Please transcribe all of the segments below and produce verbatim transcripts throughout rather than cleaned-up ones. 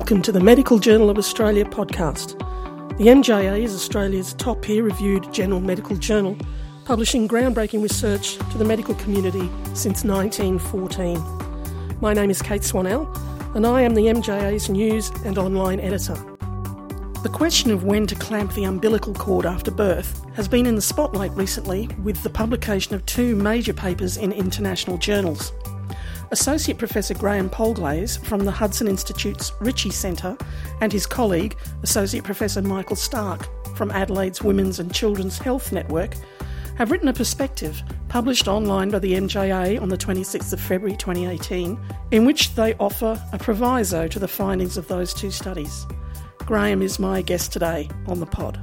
Welcome to the Medical Journal of Australia podcast. The M J A is Australia's top peer-reviewed general medical journal, publishing groundbreaking research to the medical community since nineteen fourteen. My name is Kate Swanell, and I am the M J A's news and online editor. The question of when to clamp the umbilical cord after birth has been in the spotlight recently with the publication of two major papers in international journals. Associate Professor Graham Polglaze from the Hudson Institute's Ritchie Centre and his colleague, Associate Professor Michael Stark from Adelaide's Women's and Children's Health Network, have written a perspective published online by the M J A on the twenty-sixth of February twenty eighteen, in which they offer a proviso to the findings of those two studies. Graham is my guest today on the pod.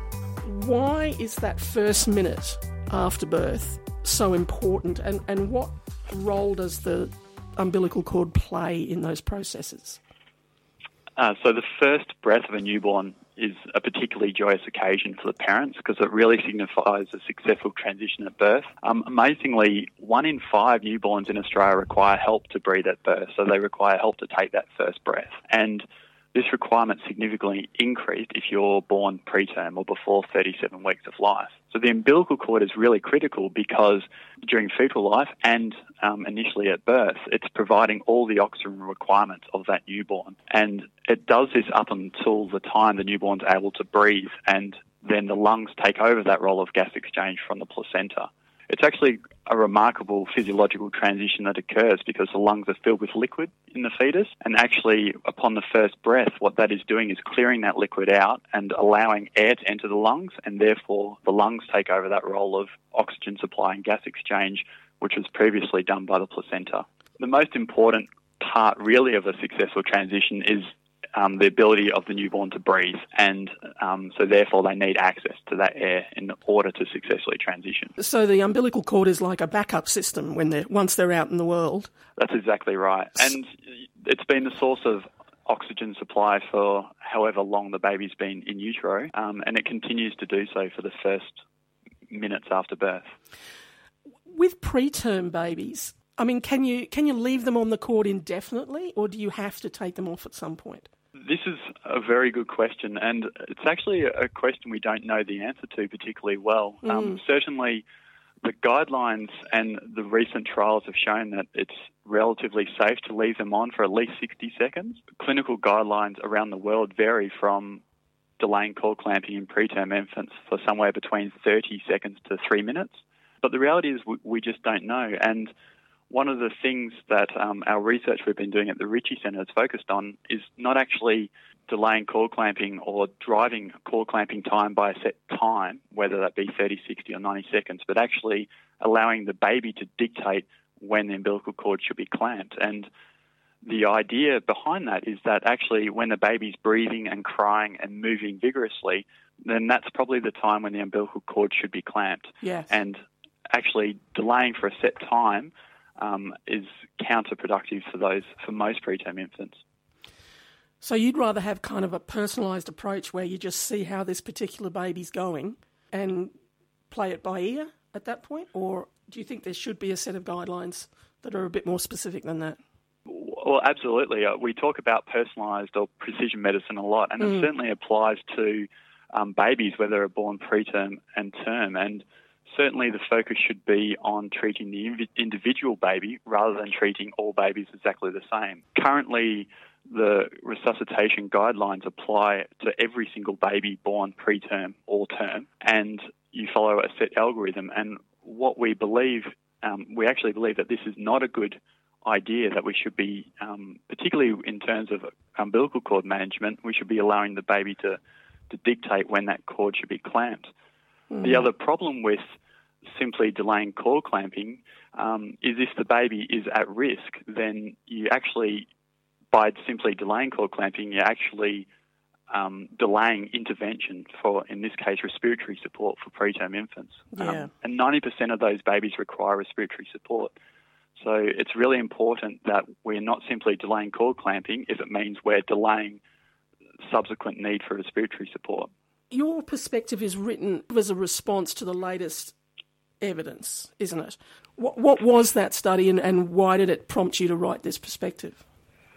Why is that first minute after birth so important, and, and what role does the umbilical cord play in those processes? Uh, so the first breath of a newborn is a particularly joyous occasion for the parents because it really signifies a successful transition at birth. Um, amazingly, one in five newborns in Australia require help to breathe at birth, so they require help to take that first breath. And this requirement significantly increased if you're born preterm or before thirty-seven weeks of life. So the umbilical cord is really critical because during fetal life and um, initially at birth, it's providing all the oxygen requirements of that newborn. And it does this up until the time the newborn's able to breathe, and then the lungs take over that role of gas exchange from the placenta. It's actually a remarkable physiological transition that occurs because the lungs are filled with liquid in the fetus, and actually upon the first breath what that is doing is clearing that liquid out and allowing air to enter the lungs, and therefore the lungs take over that role of oxygen supply and gas exchange, which was previously done by the placenta. The most important part really of a successful transition is Um, the ability of the newborn to breathe, and um, so therefore they need access to that air in order to successfully transition. So the umbilical cord is like a backup system when they're once they're out in the world. That's exactly right, and it's been the source of oxygen supply for however long the baby's been in utero, um, and it continues to do so for the first minutes after birth. With preterm babies, I mean, can you can you leave them on the cord indefinitely, or do you have to take them off at some point? This is a very good question, and it's actually a question we don't know the answer to particularly well. Mm. Um, certainly, the guidelines and the recent trials have shown that it's relatively safe to leave them on for at least sixty seconds. Clinical guidelines around the world vary from delaying cord clamping in preterm infants for somewhere between thirty seconds to three minutes. But the reality is we, we just don't know, and one of the things that um, our research we've been doing at the Ritchie Centre is focused on is not actually delaying cord clamping or driving cord clamping time by a set time, whether that be thirty, sixty or ninety seconds, but actually allowing the baby to dictate when the umbilical cord should be clamped. And the idea behind that is that actually when the baby's breathing and crying and moving vigorously, then that's probably the time when the umbilical cord should be clamped. Yes. And actually delaying for a set time Um, is counterproductive for those for most preterm infants. So you'd rather have kind of a personalised approach where you just see how this particular baby's going and play it by ear at that point, or do you think there should be a set of guidelines that are a bit more specific than that? Well, absolutely. Uh, we talk about personalised or precision medicine a lot, and mm. it certainly applies to um, babies, whether they're born preterm and term, and certainly the focus should be on treating the individual baby rather than treating all babies exactly the same. Currently, the resuscitation guidelines apply to every single baby born preterm or term, and you follow a set algorithm. And what we believe, um, we actually believe that this is not a good idea, that we should be, um, particularly in terms of umbilical cord management, we should be allowing the baby to, to dictate when that cord should be clamped. Mm. The other problem with simply delaying cord clamping um, is if the baby is at risk, then you actually, by simply delaying cord clamping, you're actually um, delaying intervention for, in this case, respiratory support for preterm infants. Yeah. Um, and ninety percent of those babies require respiratory support. So it's really important that we're not simply delaying cord clamping if it means we're delaying subsequent need for respiratory support. Your perspective is written as a response to the latest evidence, isn't it? What, what was that study, and, and why did it prompt you to write this perspective?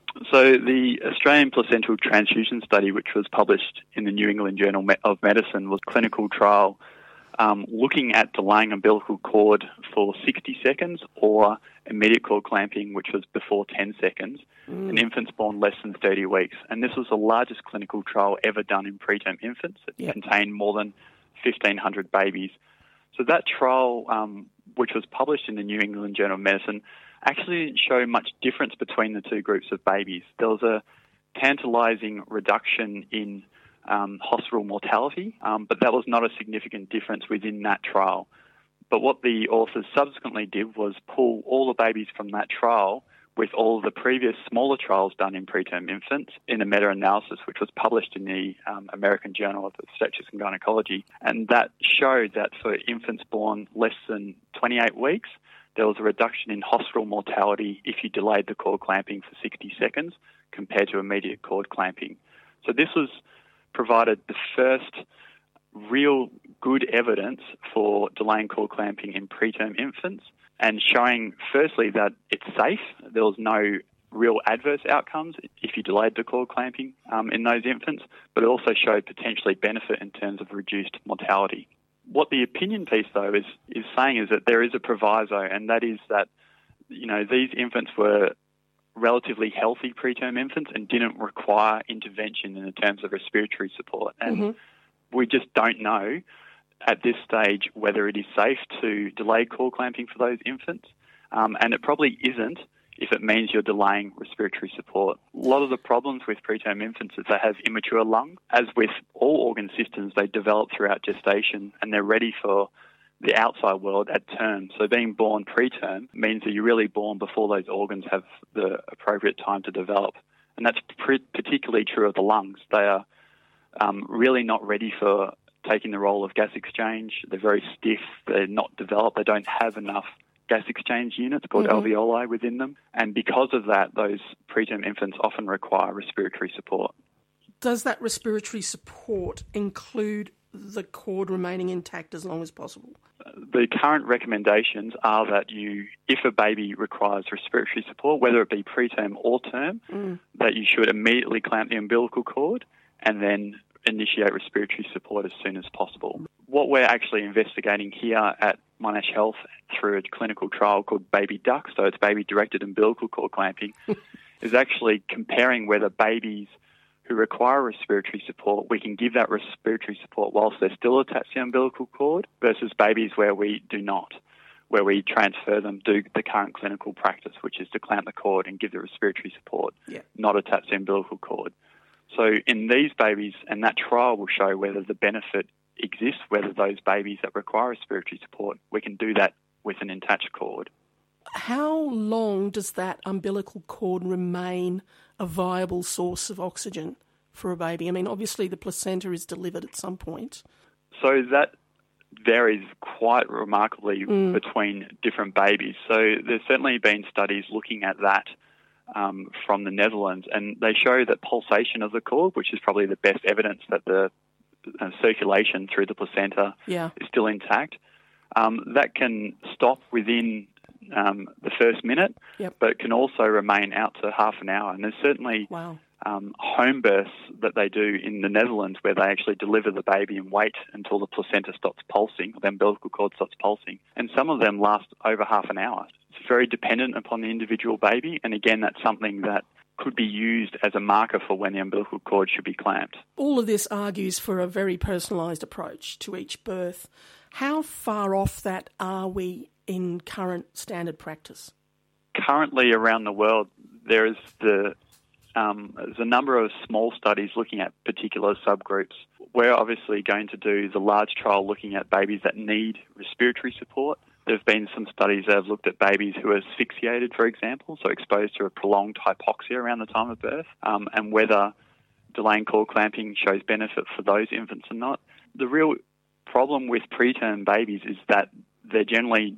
So the Australian Placental Transfusion Study, which was published in the New England Journal of Medicine, was a clinical trial um, looking at delaying umbilical cord for sixty seconds or immediate cord clamping, which was before ten seconds, mm. in infants born less than thirty weeks. And this was the largest clinical trial ever done in preterm infants. It yep. contained more than fifteen hundred babies. So that trial, um, which was published in the New England Journal of Medicine, actually didn't show much difference between the two groups of babies. There was a tantalising reduction in um, hospital mortality, um, but that was not a significant difference within that trial. But what the authors subsequently did was pull all the babies from that trial with all of the previous smaller trials done in preterm infants in a meta-analysis which was published in the um, American Journal of Obstetrics and Gynecology. And that showed that for infants born less than twenty-eight weeks, there was a reduction in hospital mortality if you delayed the cord clamping for sixty seconds compared to immediate cord clamping. So this was provided the first real good evidence for delaying cord clamping in preterm infants and showing, firstly, that it's safe. There was no real adverse outcomes if you delayed the cord clamping um, in those infants, but it also showed potentially benefit in terms of reduced mortality. What the opinion piece, though, is, is saying is that there is a proviso, and that is that, you know, these infants were relatively healthy preterm infants and didn't require intervention in terms of respiratory support. And mm-hmm. we just don't know at this stage whether it is safe to delay cord clamping for those infants, um, and it probably isn't if it means you're delaying respiratory support. A lot of the problems with preterm infants is they have immature lungs. As with all organ systems, they develop throughout gestation and they're ready for the outside world at term. So being born preterm means that you're really born before those organs have the appropriate time to develop. And that's pre- particularly true of the lungs. They are um, really not ready for taking the role of gas exchange. They're very stiff. They're not developed. They don't have enough gas exchange units called mm-hmm. alveoli within them. And because of that, those preterm infants often require respiratory support. Does that respiratory support include the cord remaining intact as long as possible? The current recommendations are that you, if a baby requires respiratory support, whether it be preterm or term, mm. that you should immediately clamp the umbilical cord and then initiate respiratory support as soon as possible. What we're actually investigating here at Monash Health through a clinical trial called Baby Duck, so it's baby-directed umbilical cord clamping, is actually comparing whether babies who require respiratory support, we can give that respiratory support whilst they're still attached to the umbilical cord versus babies where we do not, where we transfer them, do the current clinical practice, which is to clamp the cord and give the respiratory support, yeah. not attach the umbilical cord. So in these babies, and that trial will show whether the benefit exists, whether those babies that require respiratory support, we can do that with an attached cord. How long does that umbilical cord remain a viable source of oxygen for a baby? I mean, obviously the placenta is delivered at some point. So that varies quite remarkably mm. between different babies. So there's certainly been studies looking at that um, from the Netherlands, and they show that pulsation of the cord, which is probably the best evidence that the uh, circulation through the placenta yeah. is still intact, um, that can stop within um, the first minute, yep. but it can also remain out to half an hour. And there's certainly wow. um, home births that they do in the Netherlands where they actually deliver the baby and wait until the placenta stops pulsing, or the umbilical cord stops pulsing. And some of them last over half an hour. It's very dependent upon the individual baby. And again, that's something that could be used as a marker for when the umbilical cord should be clamped. All of this argues for a very personalised approach to each birth. How far off that are we in current standard practice? Currently around the world, there is the um, there's a number of small studies looking at particular subgroups. We're obviously going to do the large trial looking at babies that need respiratory support. There have been some studies that have looked at babies who are asphyxiated, for example, so exposed to a prolonged hypoxia around the time of birth, um, and whether delaying cord clamping shows benefit for those infants or not. The real problem with preterm babies is that they're generally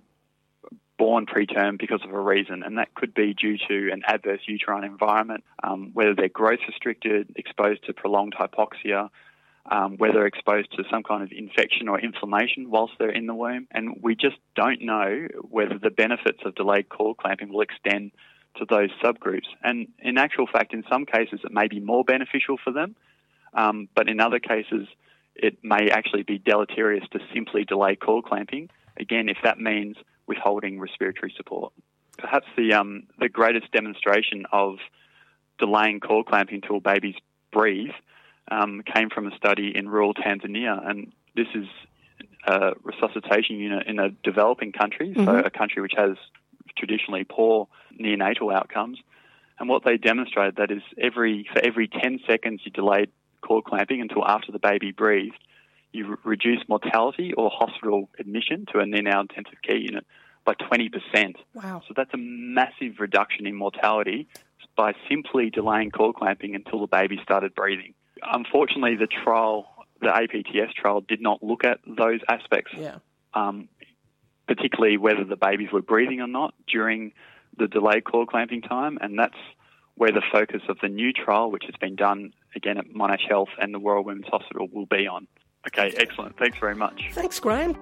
born preterm because of a reason, and that could be due to an adverse uterine environment, um, whether they're growth restricted, exposed to prolonged hypoxia, um, whether exposed to some kind of infection or inflammation whilst they're in the womb. And we just don't know whether the benefits of delayed cord clamping will extend to those subgroups. And in actual fact, in some cases, it may be more beneficial for them, um, but in other cases, it may actually be deleterious to simply delay cord clamping, again, if that means withholding respiratory support. Perhaps the um, the greatest demonstration of delaying cord clamping until babies breathe um, came from a study in rural Tanzania, and this is a resuscitation unit in a developing country, mm-hmm. so a country which has traditionally poor neonatal outcomes. And what they demonstrated that is every for every ten seconds you delayed cord clamping until after the baby breathed, you re- reduce mortality or hospital admission to a neonatal intensive care unit by twenty percent. Wow. So that's a massive reduction in mortality by simply delaying cord clamping until the baby started breathing. Unfortunately, the trial, the A P T S trial, did not look at those aspects, yeah. um, particularly whether the babies were breathing or not during the delayed cord clamping time, and that's where the focus of the new trial, which has been done again at Monash Health and the Royal Women's Hospital, will be on. Okay, excellent. Thanks very much. Thanks, Graham.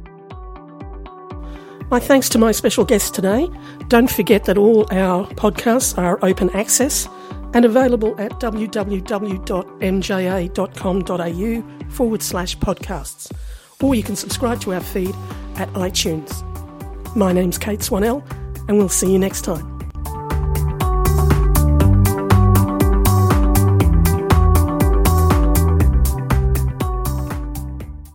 My thanks to my special guest today. Don't forget that all our podcasts are open access and available at www.mja.com.au forward slash podcasts. Or you can subscribe to our feed at iTunes. My name's Kate Swanell, and we'll see you next time.